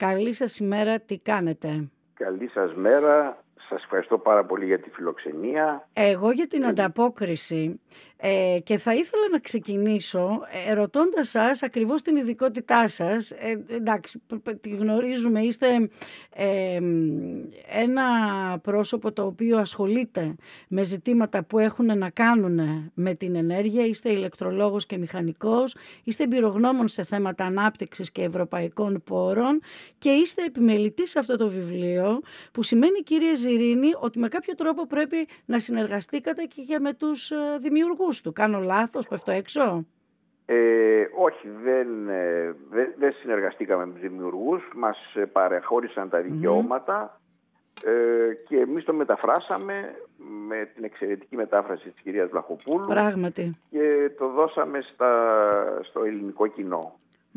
Καλή σας ημέρα, τι κάνετε? Καλή σας μέρα. Σας ευχαριστώ πάρα πολύ για τη φιλοξενία. Εγώ για την ανταπόκριση και θα ήθελα να ξεκινήσω ρωτώντας σας ακριβώς την ειδικότητά σας. Εντάξει, τη γνωρίζουμε, είστε ένα πρόσωπο το οποίο ασχολείται με ζητήματα που έχουν να κάνουν με την ενέργεια, είστε ηλεκτρολόγος και μηχανικός, είστε εμπειρογνώμων σε θέματα ανάπτυξης και ευρωπαϊκών πόρων και είστε επιμελητής σε αυτό το βιβλίο, που σημαίνει, κύριε Ζιρίνη, ότι με κάποιο τρόπο πρέπει να συνεργαστήκατε και με τους δημιουργούς του. Κάνω λάθος, πέφτω έξω? Όχι, δεν συνεργαστήκαμε με τους δημιουργούς. Μας παρεχώρησαν τα δικαιώματα και εμείς το μεταφράσαμε με την εξαιρετική μετάφραση της κυρίας Βλαχοπούλου. Πράγματι. Και το δώσαμε στο ελληνικό κοινό.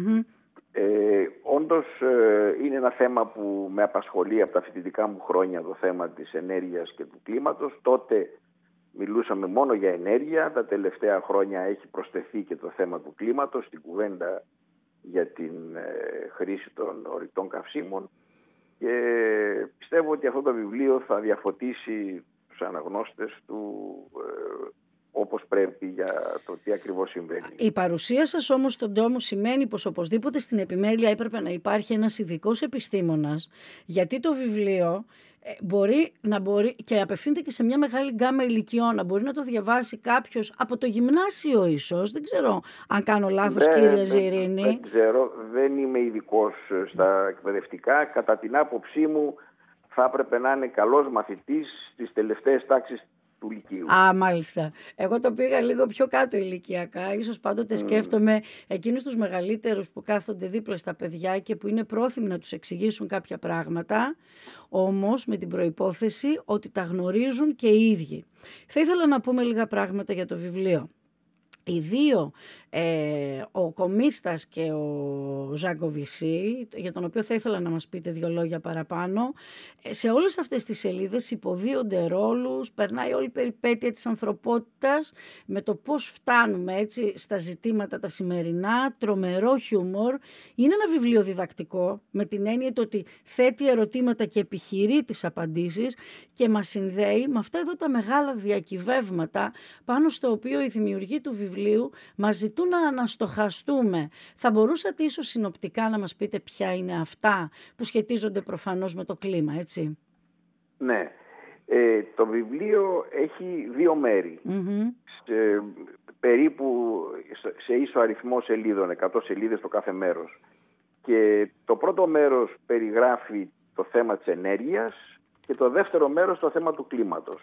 Όντως είναι ένα θέμα που με απασχολεί από τα φοιτητικά μου χρόνια, το θέμα της ενέργειας και του κλίματος. Τότε μιλούσαμε μόνο για ενέργεια. Τα τελευταία χρόνια έχει προσθεθεί και το θέμα του κλίματος στην κουβέντα για την χρήση των ορυκτών καυσίμων, και πιστεύω ότι αυτό το βιβλίο θα διαφωτίσει τους αναγνώστες του όπως πρέπει για το τι ακριβώς συμβαίνει. Η παρουσία σας όμως στον τόμο σημαίνει πως οπωσδήποτε στην επιμέλεια έπρεπε να υπάρχει ένας ειδικός επιστήμονας, γιατί το βιβλίο μπορεί και απευθύνεται και σε μια μεγάλη γκάμα ηλικιών, να μπορεί να το διαβάσει κάποιος από το γυμνάσιο ίσως. Δεν ξέρω αν κάνω λάθος, κύριε Ζιρίνη. Δεν ξέρω, δεν είμαι ειδικός στα εκπαιδευτικά. Κατά την άποψή μου θα έπρεπε να είναι καλός μαθητής στις τελευταίες τάξεις του λυκείου. Μάλιστα. Εγώ το πήγα λίγο πιο κάτω ηλικιακά. Ίσως πάντοτε σκέφτομαι εκείνους τους μεγαλύτερους που κάθονται δίπλα στα παιδιά και που είναι πρόθυμοι να τους εξηγήσουν κάποια πράγματα, όμως με την προϋπόθεση ότι τα γνωρίζουν και οι ίδιοι. Θα ήθελα να πούμε λίγα πράγματα για το βιβλίο. Οι δύο, ο Κομίστας και ο Ζαγκοβισή, για τον οποίο θα ήθελα να μας πείτε δύο λόγια παραπάνω, σε όλες αυτές τις σελίδες υποδίονται ρόλους, περνάει όλη η περιπέτεια της ανθρωπότητας με το πώς φτάνουμε έτσι στα ζητήματα τα σημερινά, τρομερό χιούμορ. Είναι ένα βιβλίο διδακτικό, με την έννοια ότι θέτει ερωτήματα και επιχειρεί τις απαντήσεις και μας συνδέει με αυτά εδώ τα μεγάλα διακυβεύματα πάνω στο οποίο οι δημιουργοί του βιβλίου μας ζητούν να αναστοχαστούμε. Θα μπορούσατε ίσως συνοπτικά να μας πείτε ποια είναι αυτά που σχετίζονται προφανώς με το κλίμα, έτσι? Ναι. Το βιβλίο έχει δύο μέρη. Περίπου σε ίσο αριθμό σελίδων, 100 σελίδες το κάθε μέρος. Και το πρώτο μέρος περιγράφει το θέμα της ενέργειας και το δεύτερο μέρος το θέμα του κλίματος.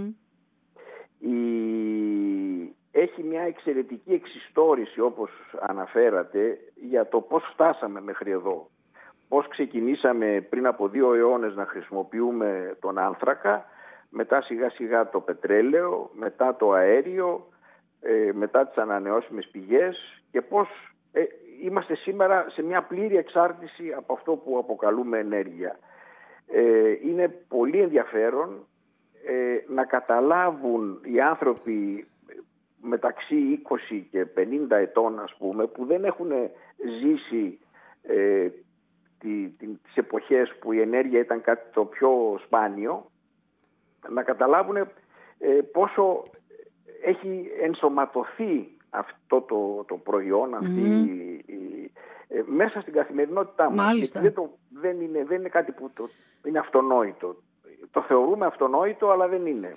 Έχει μια εξαιρετική εξιστόρηση, όπως αναφέρατε, για το πώς φτάσαμε μέχρι εδώ. Πώς ξεκινήσαμε πριν από 2 αιώνες να χρησιμοποιούμε τον άνθρακα, μετά σιγά σιγά το πετρέλαιο, μετά το αέριο, μετά τις ανανεώσιμες πηγές, και πώς είμαστε σήμερα σε μια πλήρη εξάρτηση από αυτό που αποκαλούμε ενέργεια. Είναι πολύ ενδιαφέρον να καταλάβουν οι άνθρωποι μεταξύ 20 και 50 ετών, ας πούμε, που δεν έχουν ζήσει τις εποχές που η ενέργεια ήταν κάτι το πιο σπάνιο, να καταλάβουν πόσο έχει ενσωματωθεί αυτό το προϊόν, μέσα στην καθημερινότητά μας. Μάλιστα. Δεν είναι κάτι που είναι αυτονόητο. Το θεωρούμε αυτονόητο, αλλά δεν είναι.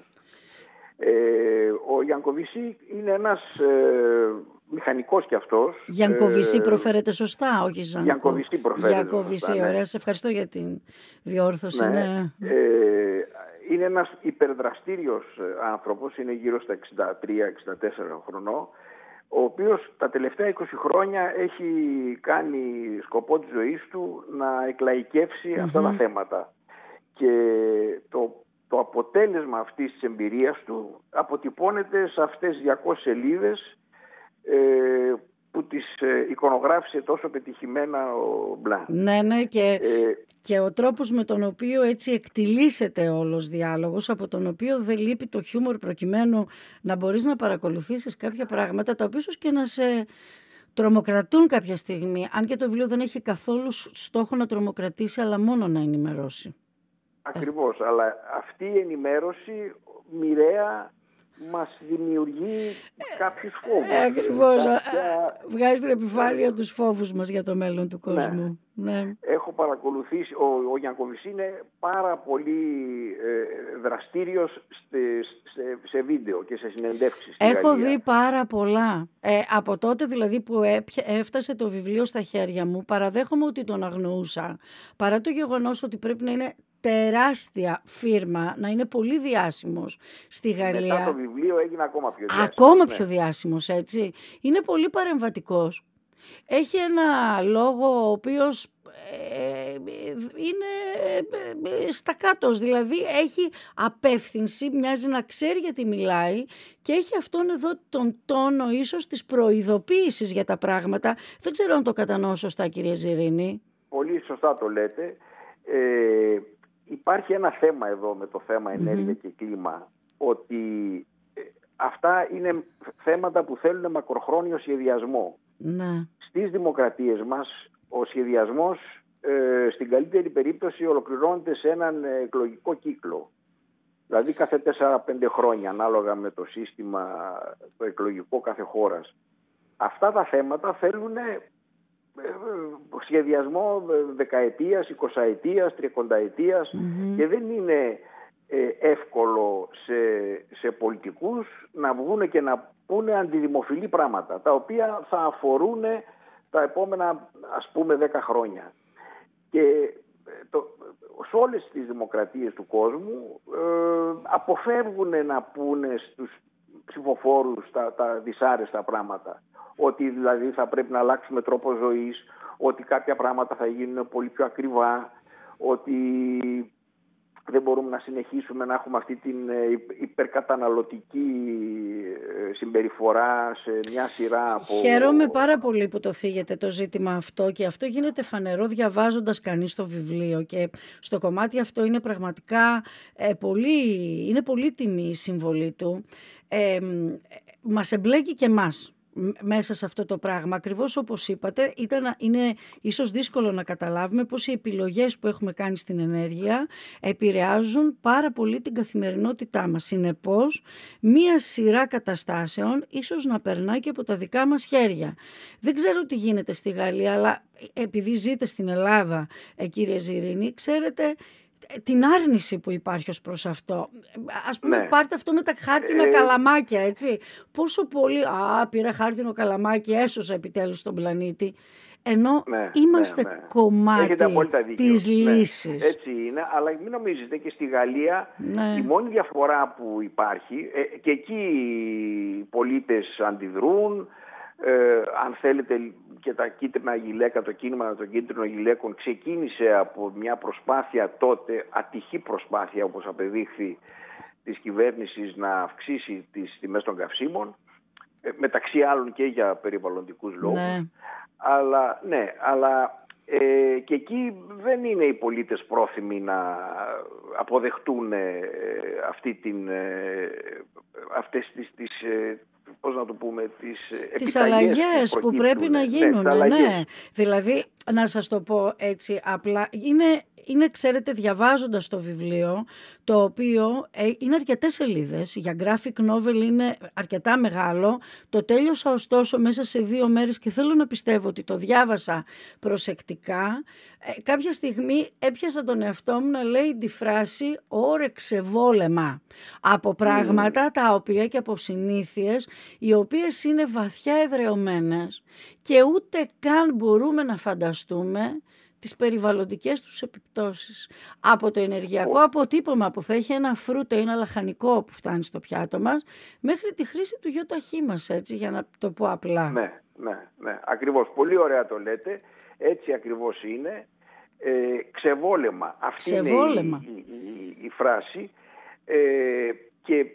Ο Γιανκοβισή είναι ένας μηχανικός κι αυτός. Γιανκοβισή προφέρεται σωστά, όχι Ζανκο? Γιανκοβισή προφέρεται σωστά, ναι. Ωραία, σε ευχαριστώ για την διόρθωση. Ναι. Είναι ένας υπερδραστήριος άνθρωπος, είναι γύρω στα 63-64 χρονών, ο οποίος τα τελευταία 20 χρόνια έχει κάνει σκοπό της ζωής του να εκλαϊκεύσει αυτά τα θέματα. Και το αποτέλεσμα αυτής της εμπειρίας του αποτυπώνεται σε αυτές τις 200 σελίδες που τις εικονογράφησε τόσο πετυχημένα ο Μπλαν. Ναι, και ο τρόπος με τον οποίο έτσι εκτιλήσεται όλος διάλογος, από τον οποίο δεν λείπει το χιούμορ, προκειμένου να μπορείς να παρακολουθήσεις κάποια πράγματα, τα οποία ίσως και να σε τρομοκρατούν κάποια στιγμή, αν και το βιβλίο δεν έχει καθόλου στόχο να τρομοκρατήσει, αλλά μόνο να ενημερώσει. Ακριβώς, αλλά αυτή η ενημέρωση μοιραία μας δημιουργεί κάποιους φόβους. Ακριβώς, βγάζει την επιφάνεια τους φόβους μας για το μέλλον του κόσμου. Ναι. Έχω παρακολουθήσει, ο Γιανκοβιτς είναι πάρα πολύ δραστήριος σε βίντεο και σε συνεντεύξεις. Έχω δει πάρα πολλά. Από τότε δηλαδή που έφτασε το βιβλίο στα χέρια μου, παραδέχομαι ότι τον αγνοούσα. Παρά το γεγονός ότι πρέπει να είναι τεράστια φίρμα, να είναι πολύ διάσημος στη Γαλλία. Μετά το βιβλίο έγινε ακόμα πιο διάσημος. Ακόμα πιο διάσημος, έτσι. Είναι πολύ παρεμβατικός. Έχει ένα λόγο ο οποίος είναι στακάτος, δηλαδή έχει απεύθυνση, μοιάζει να ξέρει γιατί μιλάει και έχει αυτόν εδώ τον τόνο ίσως της προειδοποίησης για τα πράγματα. Δεν ξέρω αν το κατανοώ σωστά, κύριε Ζιρήνη. Πολύ σωστά το λέτε. Υπάρχει ένα θέμα εδώ με το θέμα ενέργεια και κλίμα, ότι αυτά είναι θέματα που θέλουν μακροχρόνιο σχεδιασμό. Ναι. Στις δημοκρατίες μας ο σχεδιασμός στην καλύτερη περίπτωση ολοκληρώνεται σε έναν εκλογικό κύκλο. Δηλαδή κάθε 4-5 χρόνια, ανάλογα με το σύστημα το εκλογικό κάθε χώρας. Αυτά τα θέματα θέλουν σχεδιασμό δεκαετίας, 20ετίας, 30ετίας και δεν είναι εύκολο σε πολιτικούς να βγουν και να πούνε αντιδημοφιλή πράγματα, τα οποία θα αφορούν τα επόμενα, ας πούμε, 10 χρόνια. Και σε όλες τις δημοκρατίες του κόσμου αποφεύγουν να πούνε στους ψηφοφόρους τα δυσάρεστα πράγματα. Ότι δηλαδή θα πρέπει να αλλάξουμε τρόπο ζωής, ότι κάποια πράγματα θα γίνουν πολύ πιο ακριβά, ότι δεν μπορούμε να συνεχίσουμε να έχουμε αυτή την υπερκαταναλωτική συμπεριφορά σε μια σειρά από... Χαίρομαι πάρα πολύ που το θίγετε το ζήτημα αυτό και αυτό γίνεται φανερό διαβάζοντας κανείς το βιβλίο και στο κομμάτι αυτό είναι πραγματικά είναι πολύτιμη η συμβολή του. Μας εμπλέκει και εμάς μέσα σε αυτό το πράγμα. Ακριβώς όπως είπατε, είναι ίσως δύσκολο να καταλάβουμε πώς οι επιλογές που έχουμε κάνει στην ενέργεια επηρεάζουν πάρα πολύ την καθημερινότητά μας. Συνεπώς, μία σειρά καταστάσεων ίσως να περνάει και από τα δικά μας χέρια. Δεν ξέρω τι γίνεται στη Γαλλία, αλλά επειδή ζείτε στην Ελλάδα, κύριε Ζιρήνη, ξέρετε την άρνηση που υπάρχει ως προς αυτό. Ας πούμε, πάρτε αυτό με τα χάρτινα καλαμάκια, έτσι. Πόσο πολύ, πήρα χάρτινο καλαμάκι, έσωσα επιτέλους τον πλανήτη. Ενώ είμαστε κομμάτι της λύσης. Έτσι είναι, αλλά μην νομίζετε και στη Γαλλία η μόνη διαφορά που υπάρχει, και εκεί οι πολίτες αντιδρούν, αν θέλετε και τα κίτρινα γυλαίκα, το κίνημα των κίτρινων γυλαίκων ξεκίνησε από μια προσπάθεια τότε, ατυχή προσπάθεια όπως απεδείχθη της κυβέρνησης να αυξήσει τις τιμές των καυσίμων, μεταξύ άλλων και για περιβαλλοντικούς λόγους. Αλλά και εκεί δεν είναι οι πολίτες πρόθυμοι να αποδεχτούν αυτές τις πώς να το πούμε, τις αλλαγές που πρέπει να γίνουν. Ναι. Δηλαδή, να σας το πω έτσι απλά, είναι, ξέρετε, διαβάζοντας το βιβλίο, το οποίο είναι αρκετές σελίδες, για graphic novel είναι αρκετά μεγάλο, το τέλειωσα ωστόσο μέσα σε 2 μέρες και θέλω να πιστεύω ότι το διάβασα προσεκτικά. Κάποια στιγμή έπιασα τον εαυτό μου να λέει τη φράση «όρεξε βόλεμα» από πράγματα τα οποία και από συνήθειες οι οποίες είναι βαθιά εδραιωμένες και ούτε καν μπορούμε να φανταστούμε τις περιβαλλοντικές τους επιπτώσεις. Από το ενεργειακό αποτύπωμα που θα έχει ένα φρούτο ή ένα λαχανικό που φτάνει στο πιάτο μας, μέχρι τη χρήση του ΙΟΤΑΧΗ μας, έτσι, για να το πω απλά. Ναι, ακριβώς. Πολύ ωραία το λέτε. Έτσι ακριβώς είναι. Ξεβόλεμα. Αυτή είναι η φράση. Και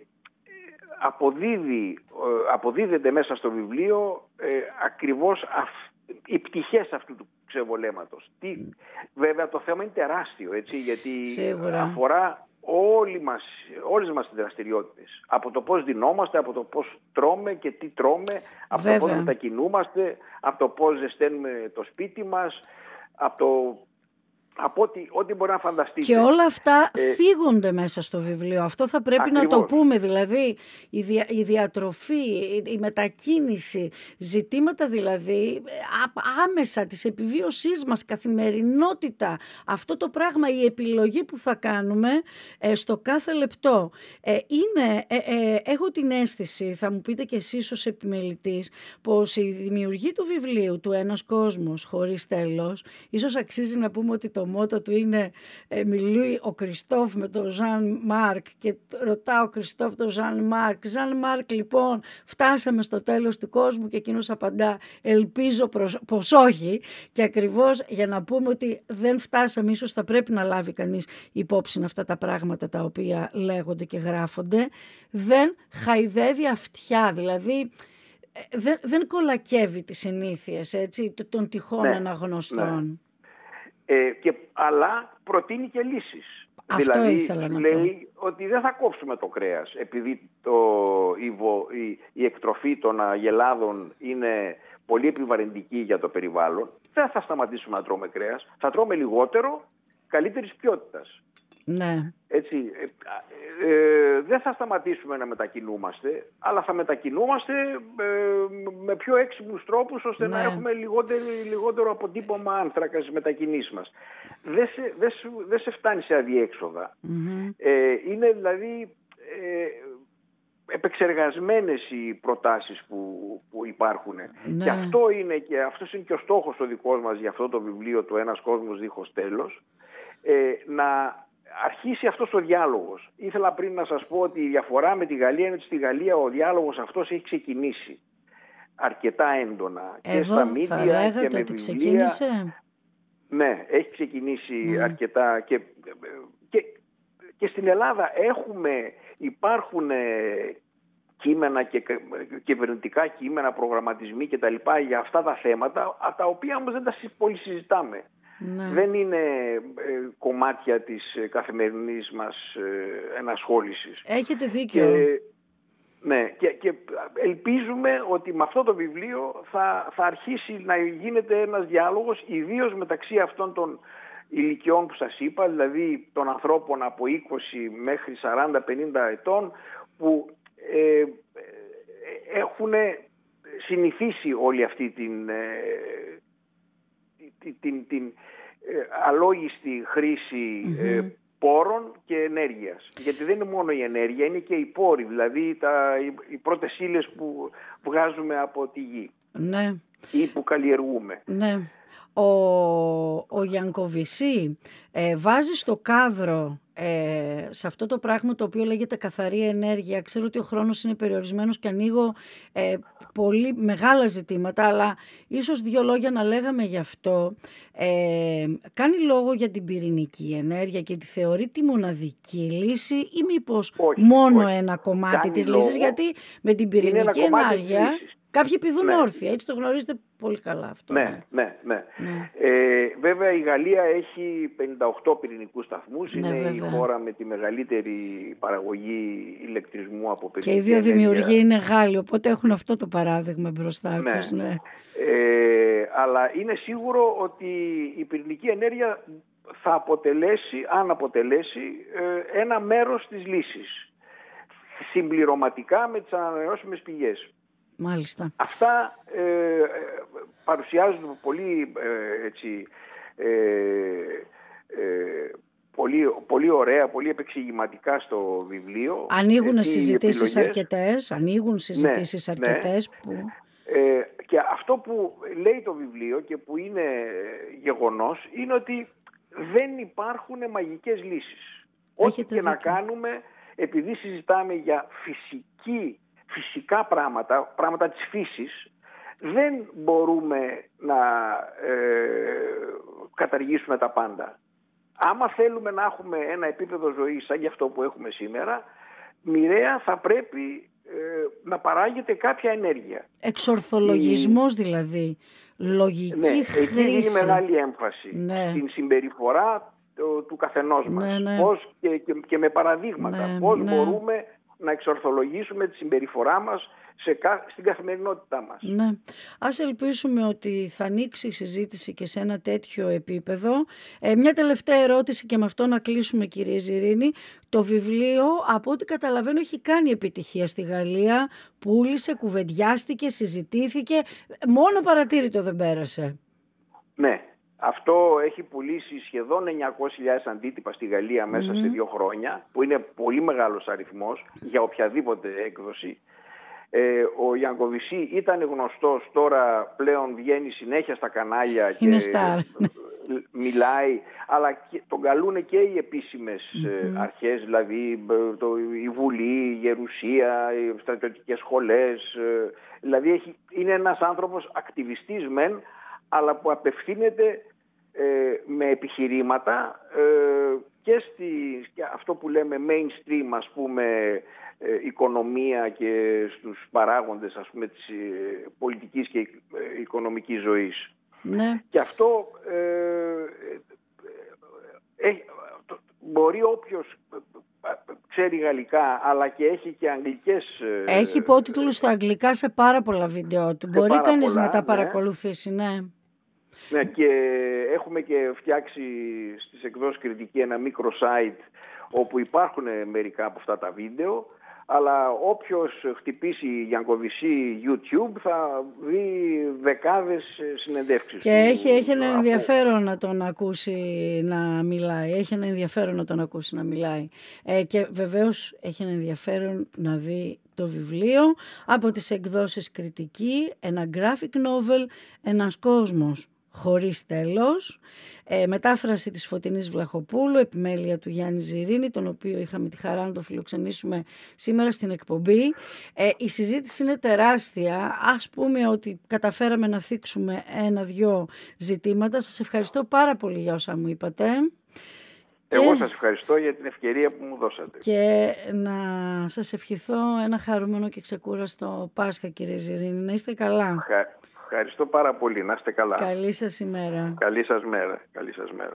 αποδίδεται μέσα στο βιβλίο ακριβώς οι πτυχές αυτού του ξεβολέματος. Βέβαια το θέμα είναι τεράστιο, έτσι, γιατί όλες μας τις δραστηριότητες. Από το πώς δινόμαστε, από το πώς τρώμε και τι τρώμε, από το πώς μετακινούμαστε, από το πώς ζεσταίνουμε το σπίτι μας, από ό,τι μπορεί να φανταστείτε. Και όλα αυτά θίγονται μέσα στο βιβλίο. Αυτό θα πρέπει ακριβώς. να το πούμε. Δηλαδή η διατροφή, η μετακίνηση, ζητήματα δηλαδή άμεσα της επιβίωσής μας, καθημερινότητα. Αυτό το πράγμα, η επιλογή που θα κάνουμε στο κάθε λεπτό. Έχω την αίσθηση, θα μου πείτε και εσείς ως επιμελητής, πως η δημιουργή του βιβλίου του «Ένας κόσμος χωρίς τέλος», ίσως αξίζει να πούμε ότι το μότο του είναι μιλούει ο Κριστόφ με τον Ζαν Μάρκ και ρωτά ο Κριστόφ τον Ζαν Μάρκ. Ζαν Μάρκ, λοιπόν, φτάσαμε στο τέλος του κόσμου, και εκείνος απαντά ελπίζω πως όχι, και ακριβώς για να πούμε ότι δεν φτάσαμε, ίσως θα πρέπει να λάβει κανείς υπόψη αυτά τα πράγματα τα οποία λέγονται και γράφονται. Δεν χαϊδεύει αυτιά, δηλαδή δεν κολακεύει τις συνήθειες, έτσι, των τυχόν αναγνωστών. Ναι. Αλλά προτείνει και λύσεις. Αυτό δηλαδή ήθελα να λέει ότι δεν θα κόψουμε το κρέας επειδή η εκτροφή των αγελάδων είναι πολύ επιβαρυντική για το περιβάλλον. Δεν θα σταματήσουμε να τρώμε κρέας. Θα τρώμε λιγότερο, καλύτερης ποιότητας. Ναι. Έτσι, δεν θα σταματήσουμε να μετακινούμαστε, αλλά θα μετακινούμαστε με πιο έξυπνους τρόπους, ώστε να έχουμε λιγότερο αποτύπωμα άνθρακα στις μετακινήσεις μας. Δεν σε φτάνει σε αδιέξοδα. Είναι δηλαδή επεξεργασμένες οι προτάσεις που υπάρχουν. Και αυτός είναι και ο στόχος ο δικός μας για αυτό το βιβλίο, το «Ένας κόσμος δίχως τέλος», να αρχίσει αυτός ο διάλογος. Ήθελα πριν να σας πω ότι η διαφορά με τη Γαλλία είναι ότι στη Γαλλία ο διάλογος αυτός έχει ξεκινήσει αρκετά έντονα. Εδώ και στα μίντια θα λέγατε και με ότι βιβλία. Ξεκίνησε. Ναι, έχει ξεκινήσει αρκετά και στην Ελλάδα υπάρχουν κείμενα και κυβερνητικά κείμενα, προγραμματισμοί κτλ. Για αυτά τα θέματα, τα οποία όμως δεν τα πολύ συζητάμε. Ναι. Δεν είναι κομμάτια της καθημερινής μας ενασχόλησης. Έχετε δίκιο. Και ελπίζουμε ότι με αυτό το βιβλίο θα αρχίσει να γίνεται ένας διάλογος, ιδίως μεταξύ αυτών των ηλικιών που σας είπα, δηλαδή των ανθρώπων από 20 μέχρι 40-50 ετών, που έχουν συνηθίσει όλη αυτή την αλόγιστη χρήση πόρων και ενέργειας. Γιατί δεν είναι μόνο η ενέργεια, είναι και οι πόροι, δηλαδή οι πρώτες ύλες που βγάζουμε από τη γη. Ναι. Ή που καλλιεργούμε. Ναι. Ο Γιανκοβισή βάζει στο κάδρο σε αυτό το πράγμα το οποίο λέγεται καθαρή ενέργεια. Ξέρω ότι ο χρόνος είναι περιορισμένος και ανοίγω πολύ μεγάλα ζητήματα, αλλά ίσως 2 λόγια να λέγαμε γι' αυτό. Κάνει λόγο για την πυρηνική ενέργεια και τη θεωρεί τη μοναδική λύση, ή μήπως μόνο ένα κομμάτι κάνει της λόγο. λύσης? Γιατί με την πυρηνική ενέργεια κάποιοι πηδούν όρθια, έτσι το γνωρίζετε πολύ καλά αυτό. Ναι. Βέβαια η Γαλλία έχει 58 πυρηνικούς σταθμούς, είναι η χώρα με τη μεγαλύτερη παραγωγή ηλεκτρισμού από πυρηνική ενέργεια. Και οι 2 δημιουργοί είναι Γάλλοι, οπότε έχουν αυτό το παράδειγμα μπροστά τους. Ναι. Αλλά είναι σίγουρο ότι η πυρηνική ενέργεια θα αποτελέσει, αν αποτελέσει, ένα μέρος της λύσης, συμπληρωματικά με τις ανανεώσιμες πηγές. Μάλιστα. Αυτά παρουσιάζουν πολύ ωραία, πολύ επεξηγηματικά στο βιβλίο. Ανοίγουν συζητήσεις αρκετές. Και αυτό που λέει το βιβλίο και που είναι γεγονός είναι ότι δεν υπάρχουν μαγικές λύσεις. Ό,τι και να κάνουμε, επειδή συζητάμε για φυσικά πράγματα της φύσης, δεν μπορούμε να καταργήσουμε τα πάντα. Άμα θέλουμε να έχουμε ένα επίπεδο ζωής σαν για αυτό που έχουμε σήμερα, μοιραία θα πρέπει να παράγεται κάποια ενέργεια. Εξορθολογισμός δηλαδή, λογική χρήση. Εκεί είναι μεγάλη έμφαση στην συμπεριφορά του καθενός μας. Ναι. Πώς και με παραδείγματα. Ναι, πώς ναι. μπορούμε να εξορθολογήσουμε τη συμπεριφορά μας στην καθημερινότητά μας. Ναι. Ας ελπίσουμε ότι θα ανοίξει η συζήτηση και σε ένα τέτοιο επίπεδο. Μια τελευταία ερώτηση και με αυτό να κλείσουμε, κύριε Ζιρήνη. Το βιβλίο, από ό,τι καταλαβαίνω, έχει κάνει επιτυχία στη Γαλλία. Πούλησε, κουβεντιάστηκε, συζητήθηκε. Μόνο παρατήρητο δεν πέρασε. Ναι. Αυτό έχει πουλήσει σχεδόν 900.000 αντίτυπα στη Γαλλία μέσα σε 2 χρόνια, που είναι πολύ μεγάλος αριθμός για οποιαδήποτε έκδοση. Ο Γιανκοβισή ήταν γνωστός, τώρα πλέον βγαίνει συνέχεια στα κανάλια και μιλάει, αλλά τον καλούν και οι επίσημες αρχές, δηλαδή η Βουλή, η Γερουσία, οι στρατιωτικές σχολές. Δηλαδή είναι ένας άνθρωπος ακτιβιστής μεν, αλλά που απευθύνεται με επιχειρήματα και αυτό που λέμε mainstream, ας πούμε, οικονομία και στους παράγοντες, ας πούμε, της πολιτικής και οικονομικής ζωής. Ναι. Και αυτό μπορεί όποιος ξέρει γαλλικά, αλλά και έχει και αγγλικές... Έχει υπότιτλους στα αγγλικά σε πάρα πολλά βίντεο του. Μπορεί κανείς να τα παρακολουθήσει, ναι. Ναι, και έχουμε και φτιάξει στις εκδόσεις Κριτική ένα μικρό site όπου υπάρχουν μερικά από αυτά τα βίντεο, αλλά όποιος χτυπήσει Γιανκοβισή YouTube θα δει δεκάδες συνεντεύξεις. Και έχει ένα ενδιαφέρον να τον ακούσει να μιλάει. Έχει ένα ενδιαφέρον να τον ακούσει να μιλάει. Και βεβαίως έχει ένα ενδιαφέρον να δει το βιβλίο από τις εκδόσεις Κριτική, ένα graphic novel, ένας κόσμος χωρίς τέλος, μετάφραση της Φωτεινής Βλαχοπούλου, επιμέλεια του Γιάννη Ζιρήνη, τον οποίο είχαμε τη χαρά να τον φιλοξενήσουμε σήμερα στην εκπομπή. Η συζήτηση είναι τεράστια. Ας πούμε ότι καταφέραμε να θίξουμε 1-2 ζητήματα. Σας ευχαριστώ πάρα πολύ για όσα μου είπατε. Εγώ σας ευχαριστώ για την ευκαιρία που μου δώσατε. Και να σας ευχηθώ ένα χαρούμενο και ξεκούραστο Πάσχα, κύριε Ζιρήνη. Να είστε καλά. Ευχαριστώ πάρα πολύ. Να είστε καλά. Καλή σας ημέρα. Καλή σας μέρα. Καλή σας μέρα.